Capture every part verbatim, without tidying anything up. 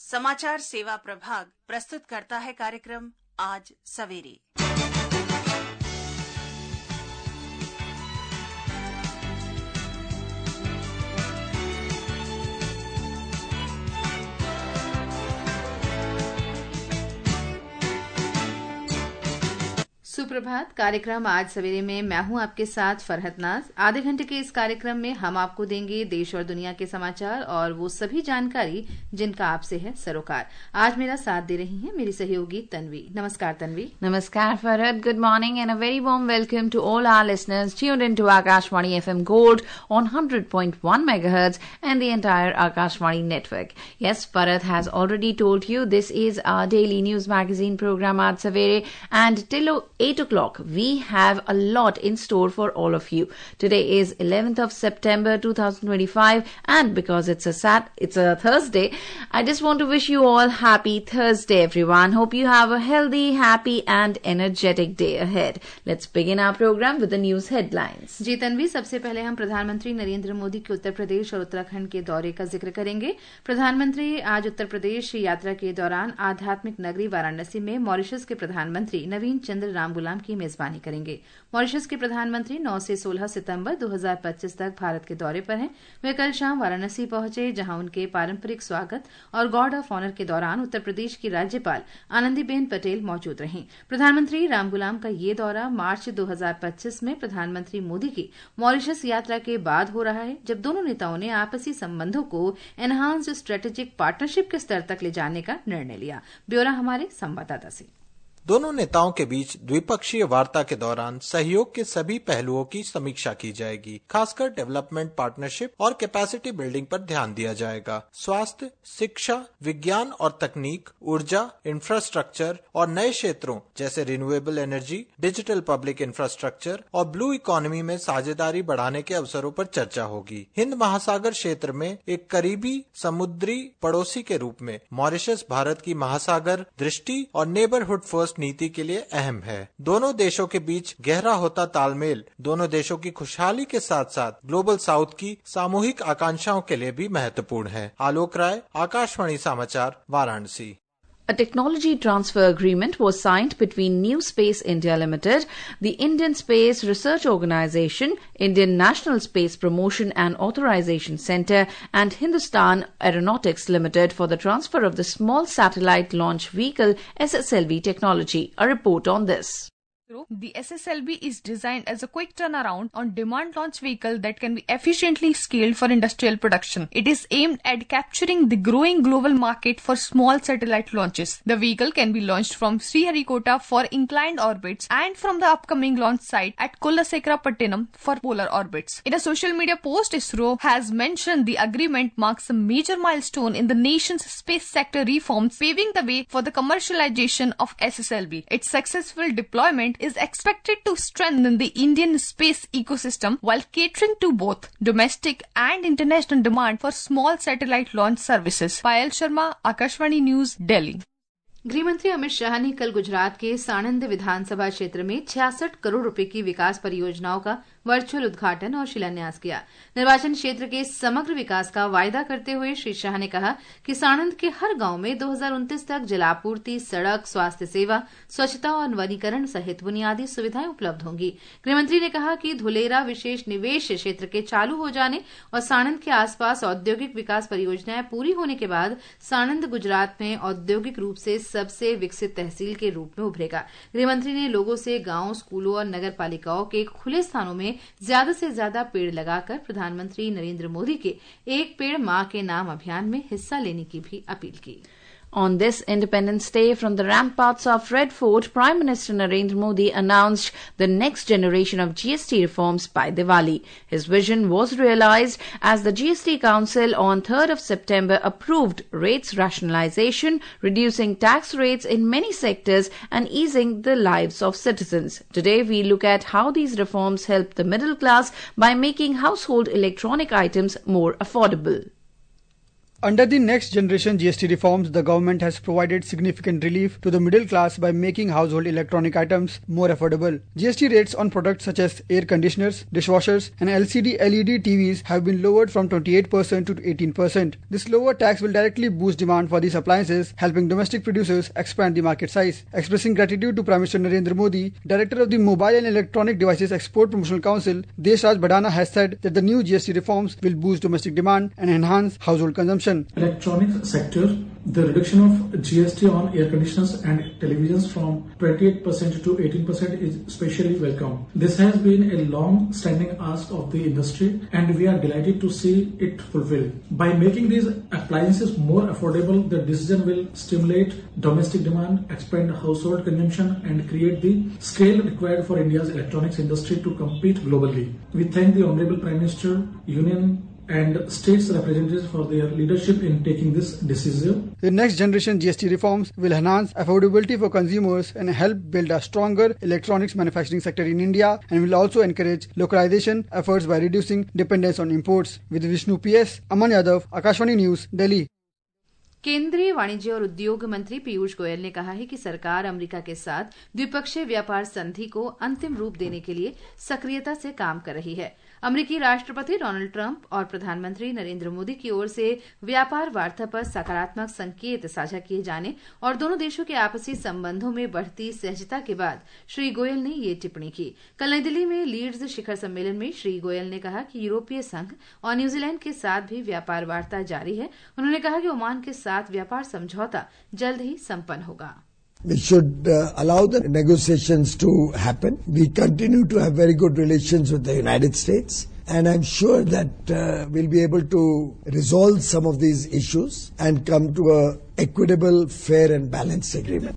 समाचार सेवा प्रभाग प्रस्तुत करता है कार्यक्रम आज सवेरे। सुप्रभात। कार्यक्रम आज सवेरे में मैं हूं आपके साथ फरहत नाज। आधे घंटे के इस कार्यक्रम में हम आपको देंगे देश और दुनिया के समाचार और वो सभी जानकारी जिनका आपसे है सरोकार। आज मेरा साथ दे रही हैं मेरी सहयोगी तन्वी। नमस्कार तन्वी। नमस्कार Farhat. Good morning and a very warm welcome to all our listeners tuned into Akashvani F M Gold on one hundred point one megahertz and the entire Akashvani network. Yes, Farhat has already told you this is our daily news magazine program Aaj Savere, and till eight o'clock we have a lot in store for all of you. Today is eleventh of September twenty twenty-five, and because it's a sat it's a Thursday, I just want to wish you all happy Thursday everyone. Hope you have a healthy, happy and energetic day ahead. Let's begin our program with the news headlines. जी तन्वी, सबसे पहले हम प्रधानमंत्री नरेंद्र मोदी के उत्तर प्रदेश और उत्तराखंड के दौरे का जिक्र करेंगे। प्रधानमंत्री आज उत्तर प्रदेश यात्रा के दौरान आध्यात्मिक नगरी वाराणसी में मॉरिशस के प्रधानमंत्री नवीन चंद्र राम गुलाम की मेजबानी करेंगे। मॉरिशस के प्रधानमंत्री नौ से सोलह सितंबर दो हज़ार पच्चीस तक भारत के दौरे पर हैं। वे कल शाम वाराणसी पहुंचे, जहां उनके पारंपरिक स्वागत और गार्ड ऑफ ऑनर के दौरान उत्तर प्रदेश की राज्यपाल आनंदीबेन पटेल मौजूद रहीं। प्रधानमंत्री राम गुलाम का ये दौरा मार्च दो हज़ार पच्चीस में प्रधानमंत्री मोदी की मॉरिशस यात्रा के बाद हो रहा है, जब दोनों नेताओं ने आपसी संबंधों को एनहांस्ड स्ट्रेटेजिक पार्टनरशिप के स्तर तक ले जाने का निर्णय लिया। ब्यौरा हमारे संवाददाता से। दोनों नेताओं के बीच द्विपक्षीय वार्ता के दौरान सहयोग के सभी पहलुओं की समीक्षा की जाएगी। खासकर डेवलपमेंट पार्टनरशिप और कैपेसिटी बिल्डिंग पर ध्यान दिया जाएगा। स्वास्थ्य, शिक्षा, विज्ञान और तकनीक, ऊर्जा, इंफ्रास्ट्रक्चर और नए क्षेत्रों जैसे renewable energy, digital public infrastructure और ब्लू इकोनॉमी में साझेदारी बढ़ाने के अवसरों पर चर्चा होगी। हिंद महासागर क्षेत्र में एक करीबी समुद्री पड़ोसी के रूप में मॉरिशस भारत की महासागर दृष्टि और नेबरहुड फर्स्ट नीति के लिए अहम है। दोनों देशों के बीच गहरा होता तालमेल दोनों देशों की खुशहाली के साथ साथ ग्लोबल साउथ की सामूहिक आकांक्षाओं के लिए भी महत्वपूर्ण है। आलोक राय, आकाशवाणी समाचार, Varanasi. A technology transfer agreement was signed between New Space India Limited, the Indian Space Research Organisation, Indian National Space Promotion and Authorization Centre and Hindustan Aeronautics Limited for the transfer of the Small Satellite Launch Vehicle S S L V technology. A report on this. The S S L V is designed as a quick turnaround on demand launch vehicle that can be efficiently scaled for industrial production. It is aimed at capturing the growing global market for small satellite launches. The vehicle can be launched from Sriharikota for inclined orbits and from the upcoming launch site at Kulasekrapattinam for polar orbits. In a social media post, ISRO has mentioned the agreement marks a major milestone in the nation's space sector reforms, paving the way for the commercialization of S S L V. Its successful deployment is expected to strengthen the Indian space ecosystem while catering to both domestic and international demand for small satellite launch services. Payal Sharma, Akashvani News, Delhi. गृहमंत्री अमित शाह ने कल गुजरात के साणंद विधानसभा क्षेत्र में छियासठ करोड़ रुपए की विकास परियोजनाओं का वर्चुअल उद्घाटन और शिलान्यास किया। निर्वाचन क्षेत्र के समग्र विकास का वायदा करते हुए श्री शाह ने कहा कि साणंद के हर गांव में दो हज़ार उनतीस तक जलापूर्ति, सड़क, स्वास्थ्य सेवा, स्वच्छता और वनीकरण सहित बुनियादी सुविधाएं उपलब्ध होंगी। गृहमंत्री ने कहा कि धुलेरा विशेष निवेश क्षेत्र के चालू हो जाने और साणंद के आसपास औद्योगिक विकास परियोजनाएं पूरी होने के बाद साणंद गुजरात में औद्योगिक रूप से सबसे विकसित तहसील के रूप में उभरेगा। गृहमंत्री ने लोगों से गांवों, स्कूलों और नगर पालिकाओं के खुले स्थानों में ज्यादा से ज्यादा पेड़ लगाकर प्रधानमंत्री नरेंद्र मोदी के एक पेड़ मां के नाम अभियान में हिस्सा लेने की भी अपील की। On this Independence Day, from the ramparts of Red Fort, Prime Minister Narendra Modi announced the next generation of G S T reforms by Diwali. His vision was realized as the G S T Council on third of September approved rates rationalization, reducing tax rates in many sectors and easing the lives of citizens. Today, we look at how these reforms help the middle class by making household electronic items more affordable. Under the next generation G S T reforms, the government has provided significant relief to the middle class by making household electronic items more affordable. G S T rates on products such as air conditioners, dishwashers and L C D L E D T Vs have been lowered from twenty-eight percent to eighteen percent. This lower tax will directly boost demand for these appliances, helping domestic producers expand the market size. Expressing gratitude to Prime Minister Narendra Modi, Director of the Mobile and Electronic Devices Export Promotional Council, Deshraj Badana has said that the new G S T reforms will boost domestic demand and enhance household consumption. Electronics sector, the reduction of G S T on air conditioners and televisions from twenty-eight percent to eighteen percent is especially welcome. This has been a long-standing ask of the industry and we are delighted to see it fulfilled. By making these appliances more affordable, the decision will stimulate domestic demand, expand household consumption and create the scale required for India's electronics industry to compete globally. We thank the Honorable Prime Minister, Union and states representatives for their leadership in taking this decision. The next generation G S T reforms will enhance affordability for consumers and help build a stronger electronics manufacturing sector in India and will also encourage localization efforts by reducing dependence on imports. With Vishnu P S, Aman Yadav, Akashvani News, Delhi. केंद्रीय वाणिज्य और उद्योग मंत्री पीयूष गोयल ने कहा है कि सरकार अमेरिका के साथ द्विपक्षीय व्यापार संधि को अंतिम रूप देने के लिए सक्रियता से काम कर रही है। अमेरिकी राष्ट्रपति डोनाल्ड ट्रंप और प्रधानमंत्री नरेंद्र मोदी की ओर से व्यापार वार्ता पर सकारात्मक संकेत साझा किए जाने और दोनों देशों के आपसी संबंधों में बढ़ती सहजता के बाद श्री गोयल ने ये टिप्पणी की। कल नई दिल्ली में लीड्स शिखर सम्मेलन में श्री गोयल ने कहा कि यूरोपीय संघ और न्यूजीलैंड के साथ भी व्यापार वार्ता जारी है। उन्होंने कहा कि ओमान के साथ व्यापार समझौता जल्द ही संपन्न होगा। We should uh, allow the negotiations to happen. We continue to have very good relations with the United States and I'm sure that uh, we'll be able to resolve some of these issues and come to a equitable, fair and balanced agreement.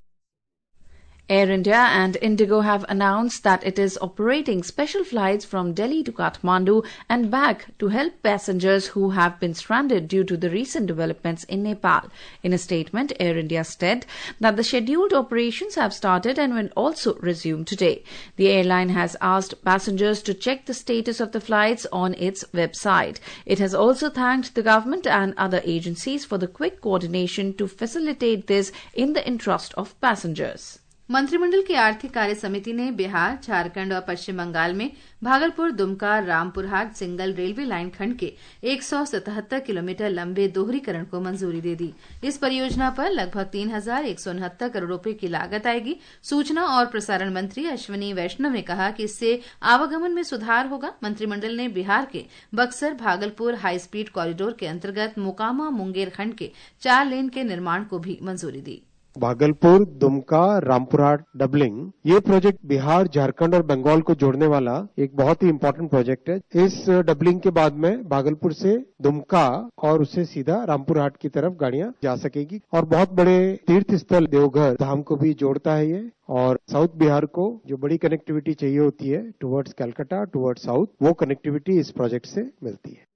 Air India and Indigo have announced that it is operating special flights from Delhi to Kathmandu and back to help passengers who have been stranded due to the recent developments in Nepal. In a statement, Air India said that the scheduled operations have started and will also resume today. The airline has asked passengers to check the status of the flights on its website. It has also thanked the government and other agencies for the quick coordination to facilitate this in the interest of passengers. मंत्रिमंडल की आर्थिक कार्य समिति ने बिहार, झारखंड और पश्चिम बंगाल में Bhagalpur, Dumka, Rampurhat single railway line खंड के एक सौ सतहत्तर किलोमीटर लंबे दोहरीकरण को मंजूरी दे दी। इस परियोजना पर लगभग तीन हजार एक सौ उनहत्तर करोड़ रुपए की लागत आएगी। सूचना और प्रसारण मंत्री अश्विनी वैष्णव ने कहा कि इससे आवागमन में सुधार होगा। मंत्रिमंडल ने बिहार के Buxar Bhagalpur high speed corridor के अंतर्गत मोकामा मुंगेर खंड के चार लेन के निर्माण को भी मंजूरी दी। भागलपुर, दुमका, रामपुरहाट डबलिंग, ये प्रोजेक्ट बिहार, झारखंड और बंगाल को जोड़ने वाला एक बहुत ही इम्पोर्टेंट प्रोजेक्ट है। इस डबलिंग के बाद में भागलपुर से दुमका और उससे सीधा रामपुरहाट की तरफ गाड़ियां जा सकेगी और बहुत बड़े तीर्थ स्थल देवघर धाम को भी जोड़ता है ये। और साउथ बिहार को जो बड़ी कनेक्टिविटी चाहिए होती है टुवर्ड्स कलकत्ता, टुवर्ड्स साउथ, वो कनेक्टिविटी इस प्रोजेक्ट से मिलती है।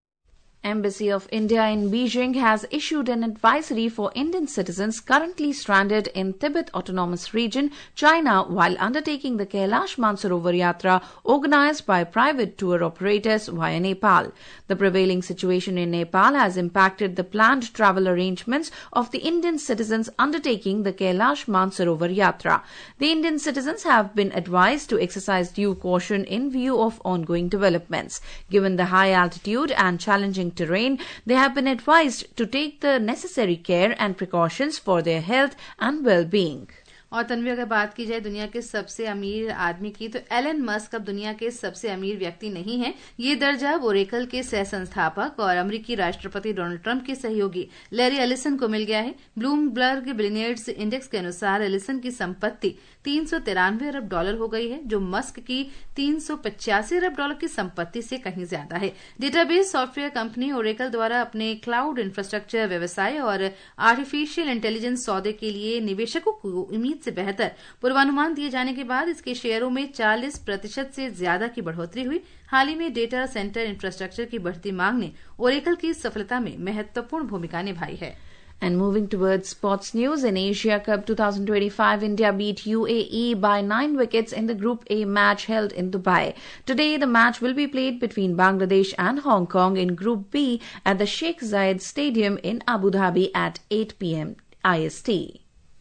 Embassy of India in Beijing has issued an advisory for Indian citizens currently stranded in Tibet Autonomous Region, China, while undertaking the Kailash Mansarovar Yatra organized by private tour operators via Nepal. The prevailing situation in Nepal has impacted the planned travel arrangements of the Indian citizens undertaking the Kailash Mansarovar Yatra. The Indian citizens have been advised to exercise due caution in view of ongoing developments. Given the high altitude and challenging terrain, they have been advised to take the necessary care and precautions for their health and well-being. और तन्वी, अगर बात की जाए दुनिया के सबसे अमीर आदमी की, तो एलन मस्क अब दुनिया के सबसे अमीर व्यक्ति नहीं है। ये दर्जा ओरेकल के सह संस्थापक और अमेरिकी राष्ट्रपति डोनाल्ड ट्रंप के सहयोगी लैरी एलिसन को मिल गया है। ब्लूमबर्ग बिलियनियर्स इंडेक्स के अनुसार एलिसन की संपत्ति तीन सौ तिरानवे अरब डॉलर हो गई है, जो मस्क की तीन सौ पचासी अरब डॉलर की संपत्ति से कहीं ज्यादा है। डेटाबेस सॉफ्टवेयर कंपनी ओरेकल द्वारा अपने क्लाउड इंफ्रास्ट्रक्चर व्यवसाय और आर्टिफिशियल इंटेलिजेंस सौदे के लिए निवेशकों को उम्मीद से बेहतर पूर्वानुमान दिए जाने के बाद इसके शेयरों में चालीस प्रतिशत से ज्यादा की बढ़ोतरी हुई। हाल ही में डेटा सेंटर इंफ्रास्ट्रक्चर की बढ़ती मांग ने ओरेकल की सफलता में महत्वपूर्ण भूमिका निभाई है। And moving towards sports news, in Asia Cup twenty twenty-five, India beat U A E by nine wickets in the Group A match held in Dubai. Today, the match will be played between Bangladesh and Hong Kong in Group B at the Sheikh Zayed Stadium in Abu Dhabi at eight p.m. I S T.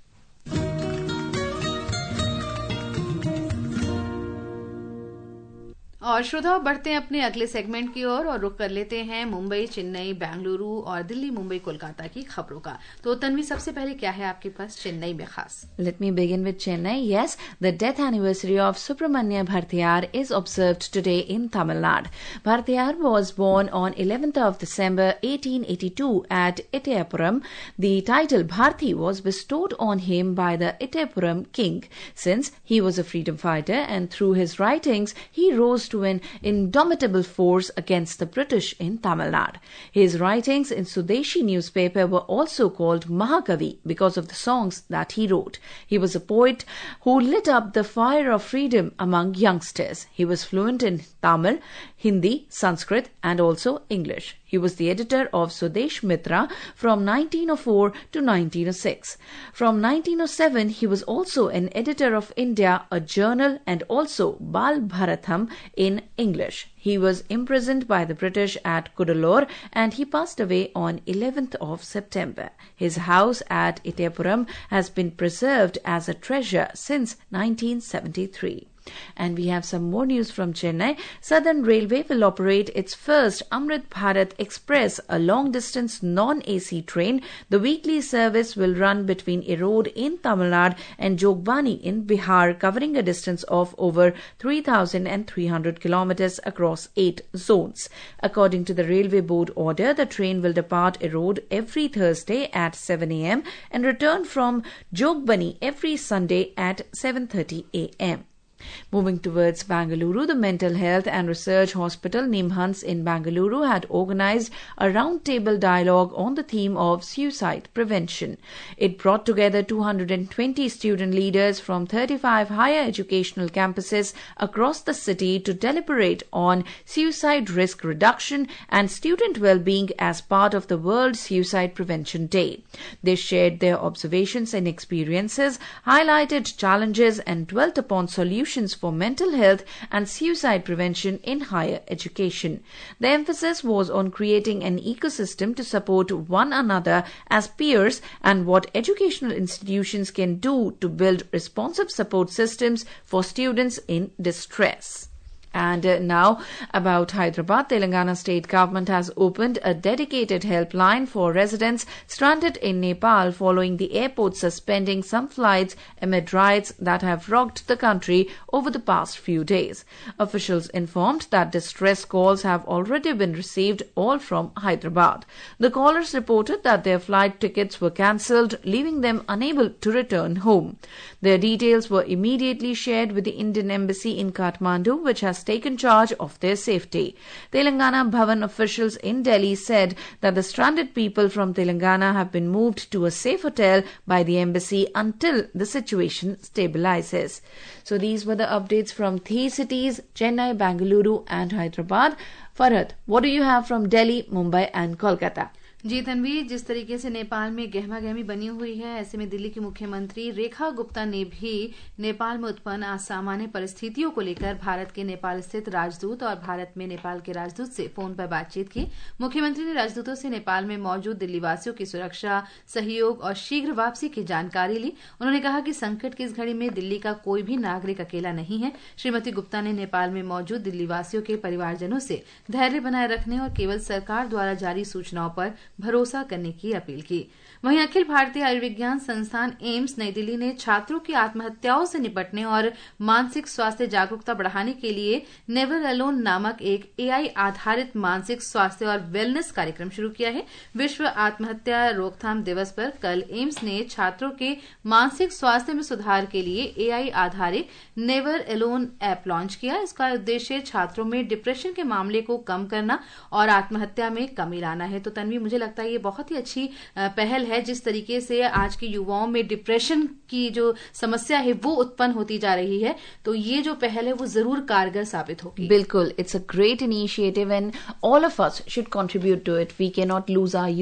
और श्रोताओं, बढ़ते हैं अपने अगले segment की ओर और, और रुक कर लेते हैं मुंबई, चेन्नई, बेंगलुरु और दिल्ली, मुंबई, कोलकाता की खबरों का। तो तन्वी, सबसे पहले क्या है आपके पास चेन्नई में खास? Let me begin with Chennai. Yes, the death anniversary of Subramanya Bhartiyar is observed today in Tamil Nadu. Bhartiyar was born on eleventh of December eighteen eighty-two at Ittayapuram. The title Bharti was bestowed on him by the Ittayapuram king, since he was a freedom fighter and through his writings he rose to to an indomitable force against the British in Tamil Nadu. His writings in Swadeshi newspaper were also called Mahakavi because of the songs that he wrote. He was a poet who lit up the fire of freedom among youngsters. He was fluent in Tamil, Hindi, Sanskrit and also English. He was the editor of Swadesh Mitra from nineteen oh four to nineteen oh six. From nineteen oh seven, he was also an editor of India, a journal, and also Bal Bharatham in English. He was imprisoned by the British at Cuddalore and he passed away on eleventh of September. His house at Ittayapuram has been preserved as a treasure since nineteen seventy-three. And we have some more news from Chennai. Southern Railway will operate its first Amrit Bharat Express, a long-distance non-A C train. The weekly service will run between Erode in Tamil Nadu and Jogbani in Bihar, covering a distance of over three thousand three hundred kilometers across eight zones. According to the Railway Board order, the train will depart Erode every Thursday at seven a.m. and return from Jogbani every Sunday at seven thirty a.m. Moving towards Bangalore, the Mental Health and Research Hospital Nimhans in Bangalore had organized a roundtable dialogue on the theme of suicide prevention. It brought together two hundred twenty student leaders from thirty-five higher educational campuses across the city to deliberate on suicide risk reduction and student well-being as part of the World Suicide Prevention Day. They shared their observations and experiences, highlighted challenges and dwelt upon solutions for mental health and suicide prevention in higher education. The emphasis was on creating an ecosystem to support one another as peers and what educational institutions can do to build responsive support systems for students in distress. And uh, now about Hyderabad, Telangana state government has opened a dedicated helpline for residents stranded in Nepal following the airport suspending some flights amid riots that have rocked the country over the past few days. Officials informed that distress calls have already been received, all from Hyderabad. The callers reported that their flight tickets were cancelled, leaving them unable to return home. Their details were immediately shared with the Indian Embassy in Kathmandu, which has taken charge of their safety. Telangana Bhavan officials in Delhi said that the stranded people from Telangana have been moved to a safe hotel by the embassy until the situation stabilizes. So these were the updates from three cities, Chennai, Bangalore and Hyderabad. Farhad, what do you have from Delhi, Mumbai and Kolkata? जी तन्वी, जिस तरीके से नेपाल में गहमा गहमी बनी हुई है, ऐसे में दिल्ली की मुख्यमंत्री रेखा गुप्ता ने भी नेपाल में उत्पन्न असामान्य परिस्थितियों को लेकर भारत के नेपाल स्थित राजदूत और भारत में नेपाल के राजदूत से फोन पर बातचीत की। मुख्यमंत्री ने राजदूतों से नेपाल में मौजूद दिल्ली वासियों की सुरक्षा, सहयोग और शीघ्र वापसी की जानकारी ली। उन्होंने कहा कि संकट की इस घड़ी में दिल्ली का कोई भी नागरिक अकेला नहीं है। श्रीमती गुप्ता ने नेपाल में मौजूद दिल्ली वासियों के परिवारजनों से धैर्य बनाए रखने और केवल सरकार द्वारा जारी सूचनाओं पर भरोसा करने की अपील की। वहीं अखिल भारतीय आयुर्विज्ञान संस्थान एम्स नई दिल्ली ने छात्रों की आत्महत्याओं से निपटने और मानसिक स्वास्थ्य जागरूकता बढ़ाने के लिए नेवर अलोन नामक एक एआई आधारित मानसिक स्वास्थ्य और वेलनेस कार्यक्रम शुरू किया है। विश्व आत्महत्या रोकथाम दिवस पर कल एम्स ने छात्रों के मानसिक स्वास्थ्य में सुधार के लिए एआई आधारित नेवर अलोन ऐप लॉन्च किया। इसका उद्देश्य छात्रों में डिप्रेशन के मामले को कम करना और आत्महत्या में कमी लाना है। तो तन्वी, मुझे लगता है ये बहुत ही अच्छी पहल है। जिस तरीके से आज के युवाओं में डिप्रेशन की जो समस्या है वो उत्पन्न होती जा रही है, तो ये जो पहल है वो जरूर कारगर साबित होगी। बिल्कुल, it's a great initiative and all of us should contribute to it. We can not lose our youth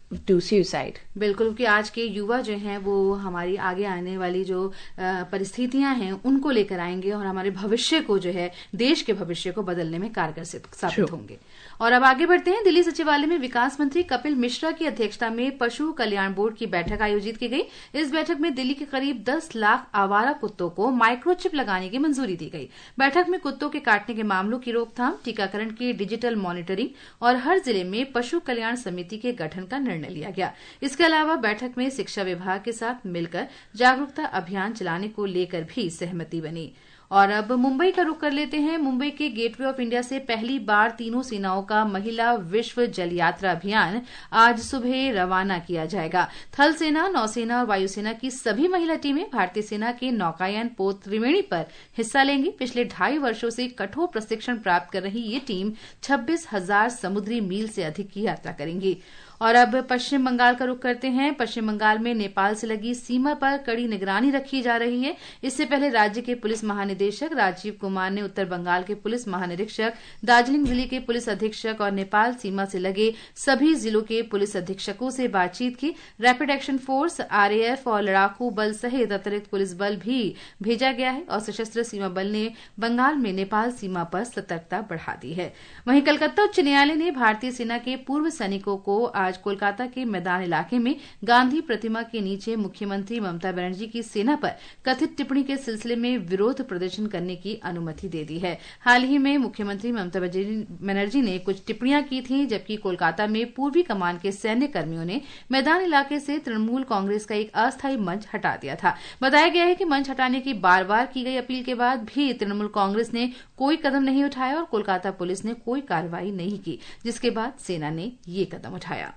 to suicide. बिल्कुल, क्योंकि आज के युवा जो हैं वो हमारी आगे आने वाली जो परिस्थितियां हैं उनको लेकर आएंगे और हमारे भविष्य को जो है देश के भविष्य को बदलने में कारगर साबित होंगे। और अब आगे बढ़ते हैं। दिल्ली सचिवालय में विकास मंत्री कपिल मिश्रा की अध्यक्षता में पशु कल्याण बोर्ड की बैठक आयोजित की गई। इस बैठक में दिल्ली के करीब दस लाख आवारा कुत्तों को माइक्रोचिप लगाने की मंजूरी दी गई। बैठक में कुत्तों के काटने के मामलों की रोकथाम, टीकाकरण की डिजिटल मॉनिटरिंग और हर जिले में पशु कल्याण समिति के गठन का निर्णय लिया गया। इसके अलावा बैठक में शिक्षा विभाग के साथ मिलकर जागरूकता अभियान चलाने को लेकर भी सहमति बनी। और अब मुंबई का रुख कर लेते हैं। मुंबई के गेटवे ऑफ इंडिया से पहली बार तीनों सेनाओं का महिला विश्व जल यात्रा अभियान आज सुबह रवाना किया जाएगा। थल सेना, नौसेना और वायुसेना की सभी महिला टीमें भारतीय सेना के नौकायन पोत त्रिवेणी पर हिस्सा लेंगी। पिछले ढाई वर्षों से कठोर प्रशिक्षण प्राप्त कर रही ये टीम छब्बीस हजार समुद्री मील से अधिक की यात्रा करेंगी। और अब पश्चिम बंगाल का रुख करते हैं। पश्चिम बंगाल में नेपाल से लगी सीमा पर कड़ी निगरानी रखी जा रही है। इससे पहले राज्य के पुलिस महानिदेशक राजीव कुमार ने उत्तर बंगाल के पुलिस महानिरीक्षक, दार्जिलिंग जिले के पुलिस अधीक्षक और नेपाल सीमा से लगे सभी जिलों के पुलिस अधीक्षकों से बातचीत की। रैपिड एक्शन फोर्स, आरएएफ और लड़ाकू बल सहित अतिरिक्त पुलिस बल भी भेजा गया है और सशस्त्र सीमा बल ने बंगाल में नेपाल सीमा पर सतर्कता बढ़ा दी है। वहीं कलकत्ता उच्च न्यायालय ने भारतीय सेना के पूर्व सैनिकों को आज कोलकाता के मैदान इलाके में गांधी प्रतिमा के नीचे मुख्यमंत्री ममता बनर्जी की सेना पर कथित टिप्पणी के सिलसिले में विरोध प्रदर्शन करने की अनुमति दे दी है। हाल ही में मुख्यमंत्री ममता बनर्जी ने कुछ टिप्पणियां की थी, जबकि कोलकाता में पूर्वी कमान के सैन्य कर्मियों ने मैदान इलाके से तृणमूल कांग्रेस का एक अस्थायी मंच हटा दिया था। बताया गया है कि मंच हटाने की बार बार की गई अपील के बाद भी तृणमूल कांग्रेस ने कोई कदम नहीं उठाया और कोलकाता पुलिस ने कोई कार्रवाई नहीं की, जिसके बाद सेना ने ये कदम उठाया।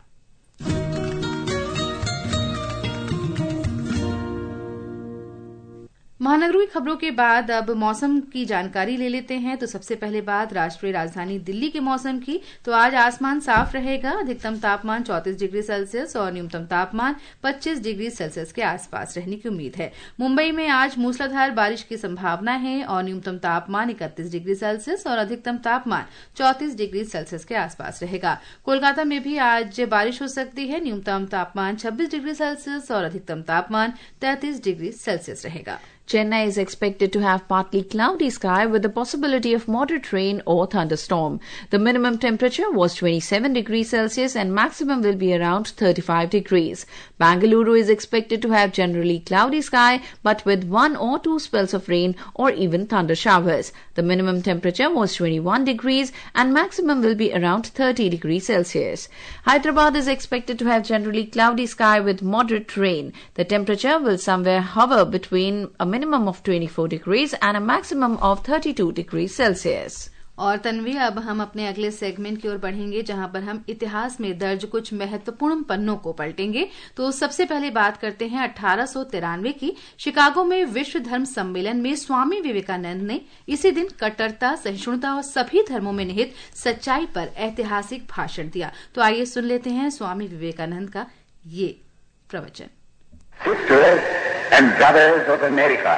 महानगरीय खबरों के बाद अब मौसम की जानकारी ले लेते हैं। तो सबसे पहले बात राष्ट्रीय राजधानी दिल्ली के मौसम की। तो आज आसमान साफ रहेगा। अधिकतम तापमान चौंतीस डिग्री सेल्सियस और न्यूनतम तापमान पच्चीस डिग्री सेल्सियस के आसपास रहने की उम्मीद है। मुंबई में आज मूसलाधार बारिश की संभावना है और न्यूनतम तापमान इकतीस डिग्री सेल्सियस और अधिकतम तापमान चौंतीस डिग्री सेल्सियस के आसपास रहेगा। कोलकाता में भी आज बारिश हो सकती है। न्यूनतम तापमान छब्बीस डिग्री सेल्सियस और अधिकतम तापमान तैंतीस डिग्री सेल्सियस रहेगा। Chennai is expected to have partly cloudy sky with the possibility of moderate rain or thunderstorm. The minimum temperature was twenty-seven degrees Celsius and maximum will be around thirty-five degrees. Bangalore is expected to have generally cloudy sky but with one or two spells of rain or even thunder showers. The minimum temperature was twenty-one degrees and maximum will be around thirty degrees Celsius. Hyderabad is expected to have generally cloudy sky with moderate rain. The temperature will somewhere hover between a minimum of twenty-four degrees and a maximum of thirty-two degrees Celsius. और तन्वी, अब हम अपने अगले segment की ओर बढ़ेंगे, जहां पर हम इतिहास में दर्ज कुछ महत्वपूर्ण पन्नों को पलटेंगे। तो सबसे पहले बात करते हैं अठारह सौ तिरानवे की। शिकागो में विश्व धर्म सम्मेलन में स्वामी विवेकानंद ने इसी दिन कट्टरता, सहिष्णुता और सभी धर्मों में निहित सच्चाई पर ऐतिहासिक भाषण दिया। तो आइए सुन लेते हैं स्वामी विवेकानंद का ये प्रवचन। Sisters and brothers of America,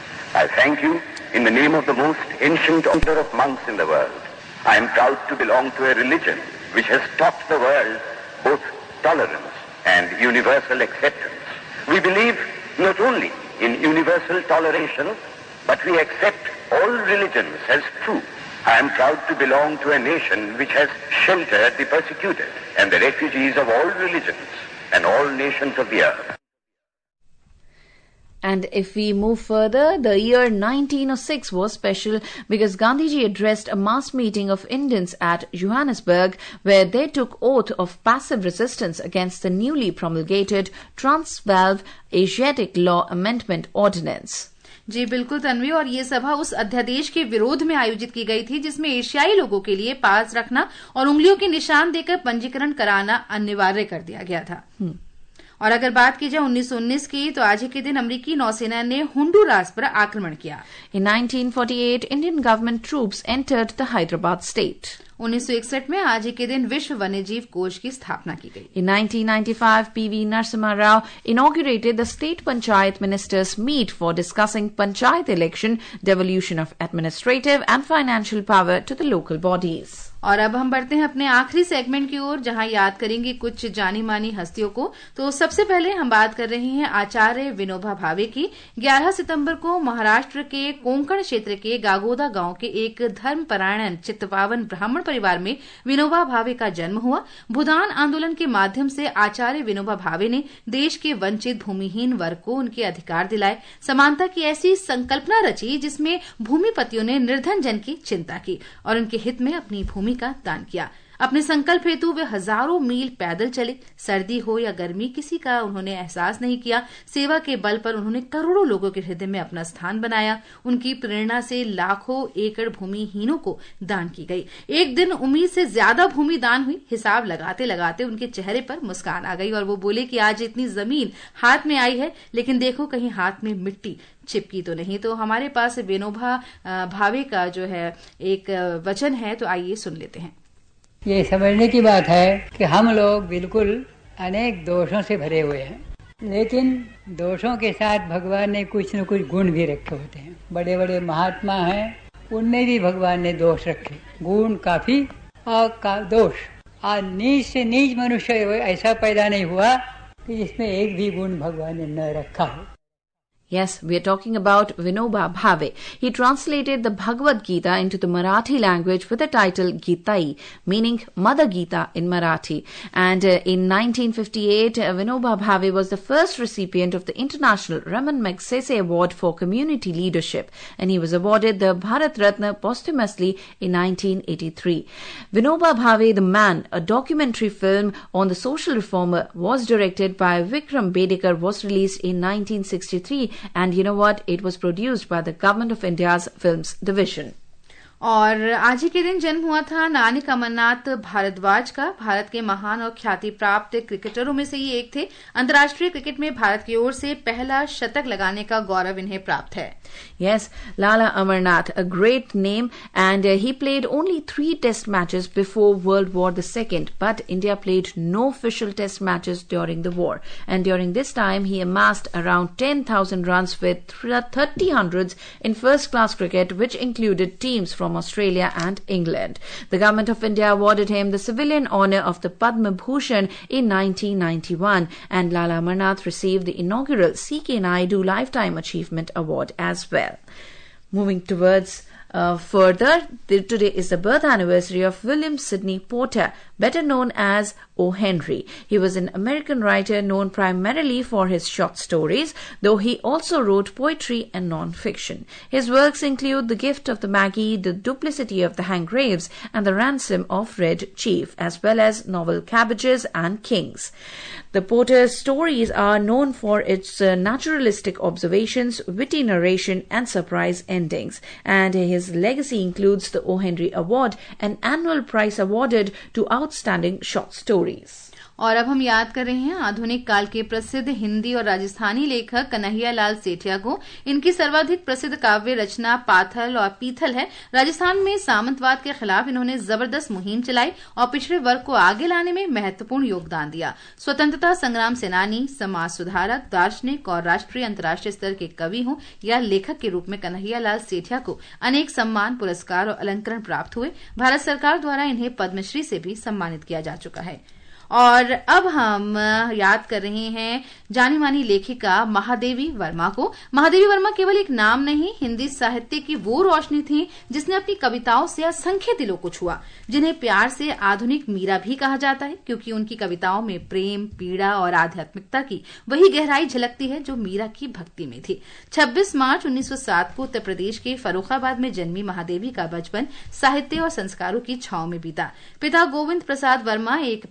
I thank you in the name of the most ancient order of monks in the world. I am proud to belong to a religion which has taught the world both tolerance and universal acceptance. We believe not only in universal toleration, but we accept all religions as true. I am proud to belong to a nation which has sheltered the persecuted and the refugees of all religions and all nations of the earth. And if we move further, the year nineteen oh six was special because Gandhiji addressed a mass meeting of Indians at Johannesburg where they took oath of passive resistance against the newly promulgated Transvaal Asiatic Law Amendment Ordinance. जी बिल्कुल तन्वी, और ये सभा उस अध्यादेश के विरोध में आयोजित की गई थी जिसमें एशियाई लोगों के लिए पास रखना और उंगलियों के निशान देकर पंजीकरण कराना अनिवार्य कर दिया गया था। और अगर बात की जाए उन्नीस सौ उन्नीस की, तो आज ही के दिन अमेरिकी नौसेना ने होंडुरास पर आक्रमण किया। In nineteen forty-eight, Indian government troops entered the Hyderabad state. उन्नीस सौ इकसठ में आज ही के दिन विश्व वन्यजीव कोष की स्थापना की गई। In nineteen ninety-five, P V Narasimha Rao inaugurated the State Panchayat Ministers Meet for discussing Panchayat election, devolution of administrative and financial power to the local bodies. और अब हम बढ़ते हैं अपने आखिरी सेगमेंट की ओर, जहां याद करेंगे कुछ जानी मानी हस्तियों को। तो सबसे पहले हम बात कर रहे हैं आचार्य विनोबा भावे की। ग्यारह सितंबर को महाराष्ट्र के कोंकण क्षेत्र के गागोदा गांव के एक धर्मपरायण चित्तपावन ब्राह्मण परिवार में विनोबा भावे का जन्म हुआ। भूदान आंदोलन के माध्यम से आचार्य विनोबा भावे ने देश के वंचित भूमिहीन वर्ग को उनके अधिकार दिलाए, समानता की ऐसी संकल्पना रची जिसमें भूमिपतियों ने निर्धन जन की चिंता की और उनके हित में अपनी भूमि का दान किया। अपने संकल्प हेतु वे हजारों मील पैदल चले। सर्दी हो या गर्मी, किसी का उन्होंने एहसास नहीं किया। सेवा के बल पर उन्होंने करोड़ों लोगों के हृदय में अपना स्थान बनाया। उनकी प्रेरणा से लाखों एकड़ भूमिहीनों को दान की गई। एक दिन उम्मीद से ज्यादा भूमि दान हुई। हिसाब लगाते लगाते उनके चेहरे पर मुस्कान आ गई और वो बोले कि आज इतनी जमीन हाथ में आई है, लेकिन देखो कहीं हाथ में मिट्टी चिपकी तो नहीं। तो हमारे पास विनोबा भावे का जो है एक वचन है, तो आइए सुन लेते हैं। ये समझने की बात है कि हम लोग बिल्कुल अनेक दोषों से भरे हुए हैं, लेकिन दोषों के साथ भगवान ने कुछ न कुछ गुण भी रखे होते हैं। बड़े बड़े महात्मा हैं, उनमें भी भगवान ने दोष रखे, गुण काफी और का दोष। और नीच से नीच मनुष्य ऐसा पैदा नहीं हुआ कि जिसमें एक भी गुण भगवान ने न रखा हो। Yes, we are talking about Vinoba Bhave. He translated the Bhagavad Gita into the Marathi language with the title Gitai, meaning Mother Gita in Marathi. And uh, in nineteen fifty-eight, uh, Vinoba Bhave was the first recipient of the International Raman Magsaysay Award for Community Leadership, and he was awarded the Bharat Ratna posthumously in nineteen eighty-three. Vinoba Bhave, the Man, a documentary film on the social reformer, was directed by Vikram Bedekar, was released in nineteen sixty-three. And you know what? It was produced by the Government of India's Films Division. और आज ही के दिन जन्म हुआ था नानिक अमरनाथ भारद्वाज का। भारत के महान और ख्याति प्राप्त क्रिकेटरों में से ये एक थे। अंतर्राष्ट्रीय क्रिकेट में भारत की ओर से पहला शतक लगाने का गौरव इन्हें प्राप्त है। Yes, Lala Amarnath, a great name, and uh, he played only three test matches before World War the Second, but India played no official test matches during the war. And during this time, he amassed around ten thousand runs with thirty hundreds in first-class cricket, which included teams from Australia and England. The Government of India awarded him the civilian honour of the Padma Bhushan in nineteen ninety-one, and Lala Amarnath received the inaugural C K Naidu Lifetime Achievement Award as well. Moving towards uh, further, the, today is the birth anniversary of William Sidney Porter, better known as O. Henry. He was an American writer known primarily for his short stories, though he also wrote poetry and non-fiction. His works include The Gift of the Maggie, The Duplicity of the Hanggraves, and The Ransom of Red Chief, as well as novel Cabbages and Kings. The Porter's stories are known for its uh, naturalistic observations, witty narration, and surprise endings, and his legacy includes the O. Henry Award, an annual prize awarded to outstanding short stories. और अब हम याद कर रहे हैं आधुनिक काल के प्रसिद्ध हिंदी और राजस्थानी लेखक कन्हैया लाल सेठिया को। इनकी सर्वाधिक प्रसिद्ध काव्य रचना पाथल और पीथल है। राजस्थान में सामंतवाद के खिलाफ इन्होंने जबरदस्त मुहिम चलाई और पिछड़े वर्ग को आगे लाने में महत्वपूर्ण योगदान दिया। स्वतंत्रता संग्राम सेनानी, समाज सुधारक, दार्शनिक और राष्ट्रीय अंतर्राष्ट्रीय स्तर के कवि हों या लेखक के रूप में कन्हैया लाल सेठिया को अनेक सम्मान, पुरस्कार और अलंकरण प्राप्त हुए। भारत सरकार द्वारा इन्हें पद्मश्री से भी सम्मानित किया जा चुका है। और अब हम याद कर रहे हैं जानी मानी लेखिका महादेवी वर्मा को। महादेवी वर्मा केवल एक नाम नहीं, हिंदी साहित्य की वो रोशनी थी जिसने अपनी कविताओं से असंख्य दिलों को छुआ, जिन्हें प्यार से आधुनिक मीरा भी कहा जाता है, क्योंकि उनकी कविताओं में प्रेम, पीड़ा और आध्यात्मिकता की वही गहराई झलकती है जो मीरा की भक्ति में थी। छब्बीस मार्च उन्नीस सौ सात को उत्तर प्रदेश के फर्रुखाबाद में जन्मी महादेवी का बचपन साहित्य और संस्कारों की छांव में बीता। पिता गोविंद प्रसाद वर्मा एक प्रगतिशील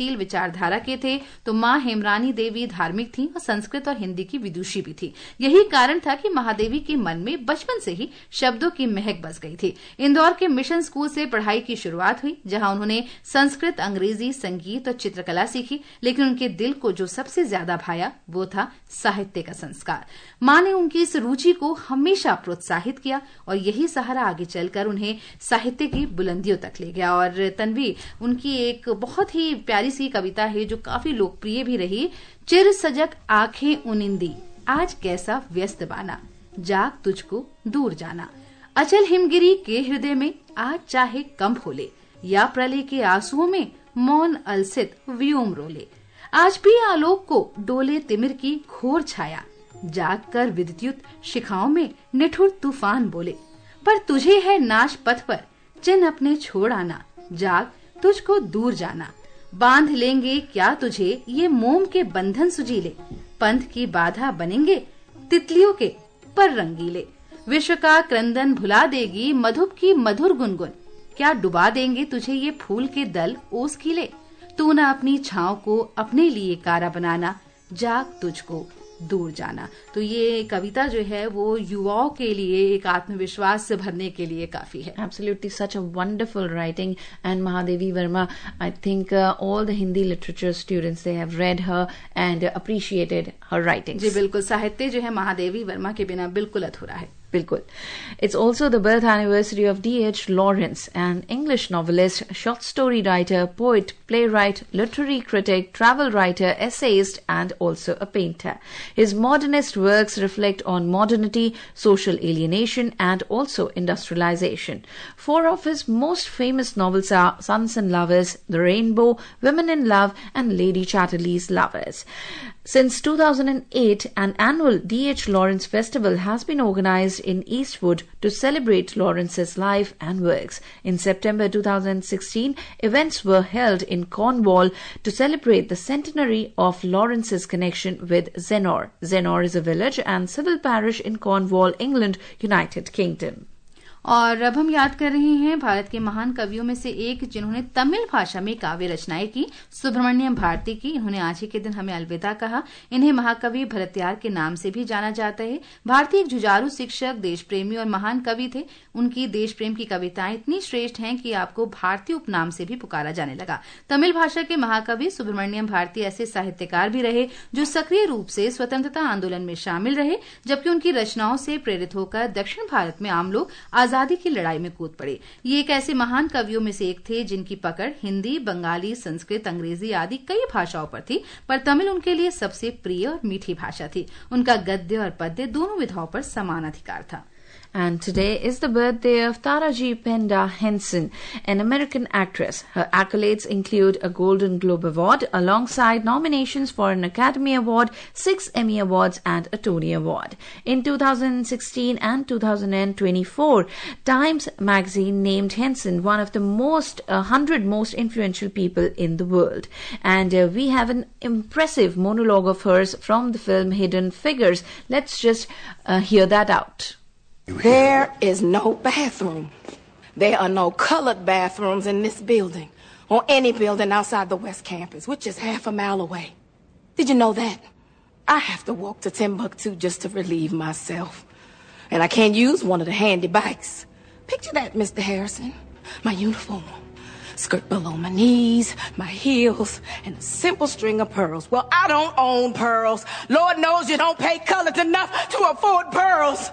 प्रगतिशील विचारधारा के थे तो मां हेमरानी देवी धार्मिक थीं और संस्कृत और हिंदी की विदुषी भी थी। यही कारण था कि महादेवी के मन में बचपन से ही शब्दों की महक बस गई थी। इंदौर के मिशन स्कूल से पढ़ाई की शुरुआत हुई, जहां उन्होंने संस्कृत, अंग्रेजी, संगीत और चित्रकला सीखी, लेकिन उनके दिल को जो सबसे ज्यादा भाया वो था साहित्य का संस्कार। मां ने उनकी इस रुचि को हमेशा प्रोत्साहित किया और यही सहारा आगे चलकर उन्हें साहित्य की बुलंदियों तक ले गया। और तन्वी, उनकी एक बहुत ही प्यारी सी कविता है जो काफी लोकप्रिय भी रही, चिर सजग आंखें उनिंदी, आज कैसा व्यस्त बाना, जाग तुझको दूर जाना, अचल हिमगिरी के हृदय में आज चाहे कंप होले, या प्रलय के आंसुओं में मौन अलसित व्योम रोले, आज भी आलोक को डोले तिमिर की घोर छाया, जाग कर विद्युत शिखाओं में निठुर तूफान बोले, पर तुझे है नाश पथ पर चिन्ह अपने छोड़ आना, जाग तुझको दूर जाना, बांध लेंगे क्या तुझे ये मोम के बंधन सुजीले, पंथ की बाधा बनेंगे तितलियों के पर रंगीले, विश्व का क्रंदन भुला देगी मधुप की मधुर गुनगुन, क्या डुबा देंगे तुझे ये फूल के दल ओस खिले, तू न अपनी छांव को अपने लिए कारा बनाना, जाग तुझको दूर जाना। तो ये कविता जो है वो युवाओं के लिए एक आत्मविश्वास से भरने के लिए काफी है। Absolutely, such a wonderful writing. And Mahadevi Verma, I think uh, all the Hindi literature students, they have read her and uh, appreciated her writings. जी बिल्कुल, साहित्य जो है महादेवी वर्मा के बिना बिल्कुल अधूरा है। Bilkul. It's also the birth anniversary of D H Lawrence, an English novelist, short story writer, poet, playwright, literary critic, travel writer, essayist, and also a painter. His modernist works reflect on modernity, social alienation, and also industrialization. Four of his most famous novels are Sons and Lovers, The Rainbow, Women in Love, and Lady Chatterley's Lovers. Since two thousand eight, an annual D H Lawrence Festival has been organized in Eastwood to celebrate Lawrence's life and works. In September two thousand sixteen, events were held in Cornwall to celebrate the centenary of Lawrence's connection with Zenor. Zenor is a village and civil parish in Cornwall, England, United Kingdom. और अब हम याद कर रहे हैं भारत के महान कवियों में से एक जिन्होंने तमिल भाषा में काव्य रचनाएं की, सुब्रमण्यम भारती की। इन्होंने आज ही के दिन हमें अलविदा कहा। इन्हें महाकवि भरतयार के नाम से भी जाना जाता है। भारती एक जुझारू शिक्षक, देश प्रेमी और महान कवि थे। उनकी देश प्रेम की कविताएं इतनी श्रेष्ठ हैं कि आपको भारतीय उपनाम से भी पुकारा जाने लगा। तमिल भाषा के महाकवि सुब्रमण्यम भारती ऐसे साहित्यकार भी रहे जो सक्रिय रूप से स्वतंत्रता आंदोलन में शामिल रहे, जबकि उनकी रचनाओं से प्रेरित होकर दक्षिण भारत में आम लोग आजादी की लड़ाई में कूद पड़े। ये एक ऐसे महान कवियों में से एक थे जिनकी पकड़ हिंदी, बंगाली, संस्कृत, अंग्रेजी आदि कई भाषाओं पर थी, पर तमिल उनके लिए सबसे प्रिय और मीठी भाषा थी। उनका गद्य और पद्य दोनों विधाओं पर समान अधिकार था। And today is the birthday of Taraji Penda Henson, an American actress. Her accolades include a Golden Globe Award alongside nominations for an Academy Award, six Emmy Awards and a Tony Award. In two thousand sixteen and two thousand twenty-four, Times magazine named Henson one of the most uh, one hundred most influential people in the world. And uh, we have an impressive monologue of hers from the film Hidden Figures. Let's just uh, hear that out. There is no bathroom. There are no colored bathrooms in this building or any building outside the West Campus, which is half a mile away. Did you know that? I have to walk to Timbuktu just to relieve myself. And I can't use one of the handy bikes. Picture that, Mister Harrison. My uniform, skirt below my knees, my heels, and a simple string of pearls. Well, I don't own pearls. Lord knows you don't pay colored enough to afford pearls.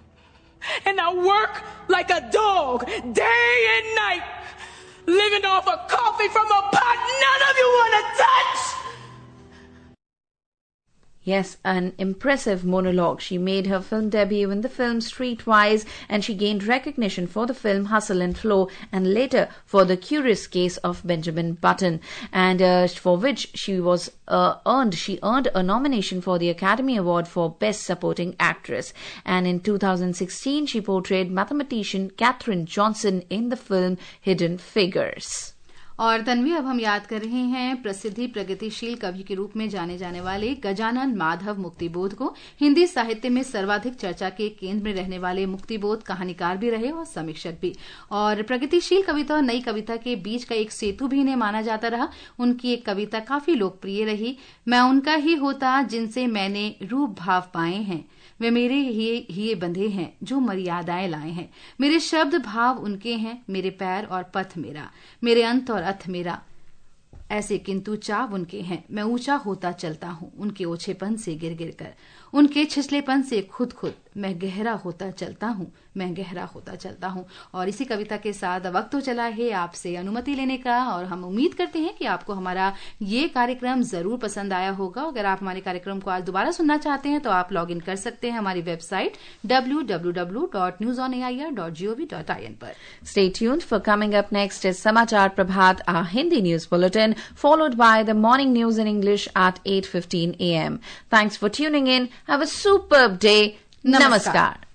And I work like a dog, day and night, living off of coffee from a pot none of you want to touch. Yes, an impressive monologue. She made her film debut in the film Streetwise, and she gained recognition for the film Hustle and Flow, and later for The Curious Case of Benjamin Button, and uh, for which she was uh, earned she earned a nomination for the Academy Award for Best Supporting Actress. And in two thousand sixteen, she portrayed mathematician Katherine Johnson in the film Hidden Figures. और तन्वी, अब हम याद कर रहे हैं प्रसिद्धि प्रगतिशील कवि के रूप में जाने जाने वाले गजानन माधव मुक्तिबोध को। हिंदी साहित्य में सर्वाधिक चर्चा के केंद्र में रहने वाले मुक्तिबोध कहानीकार भी रहे और समीक्षक भी, और प्रगतिशील कविता और नई कविता के बीच का एक सेतु भी इन्हें माना जाता रहा। उनकी एक कविता काफी लोकप्रिय रही, मैं उनका ही होता जिनसे मैंने रूप भाव पाए हैं, वे मेरे ही हिए बंधे हैं जो मर्यादाएं लाए हैं, मेरे शब्द भाव उनके हैं, मेरे पैर और पथ मेरा, मेरे अंत और अथ मेरा, ऐसे किंतु चाव उनके हैं, मैं ऊंचा होता चलता हूं उनके ओछेपन से गिर गिर कर, उनके छिछलेपन से खुद खुद, मैं गहरा होता चलता हूं, मैं गहरा होता चलता हूं। और इसी कविता के साथ वक्त तो चला है आपसे अनुमति लेने का, और हम उम्मीद करते हैं कि आपको हमारा ये कार्यक्रम जरूर पसंद आया होगा। अगर आप हमारे कार्यक्रम को आज दोबारा सुनना चाहते हैं तो आप लॉग इन कर सकते हैं हमारी website W W W dot news on A I R dot G O V dot I N पर। Stay tuned for coming up next is Samachar Prabhat, our Hindi news bulletin, followed by the morning news in English at eight fifteen a m. Thanks for tuning in. Have a superb day. Namaskar. Namaskar.